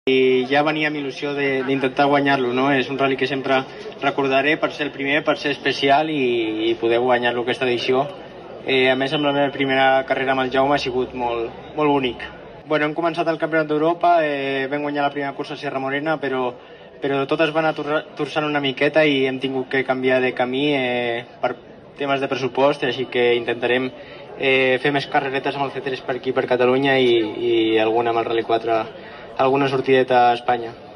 I ja venia amb il·lusió d'intentar guanyar-lo, no? És un rally que sempre recordaré per ser el primer, per ser especial i poder guanyar-lo aquesta edició. A més, amb la meva primera carrera amb el Jaume ha sigut molt bonic. Bueno, hem començat el Campionat d'Europa, vam guanyar la primera cursa a Sierra Morena, però totes van torçant una miqueta i hem tingut que canviar de camí per temes de pressupost, així que intentarem fer més carreretes amb el C3 per aquí, per Catalunya, i alguna amb el Rally 4, alguna sortideta a Espanya.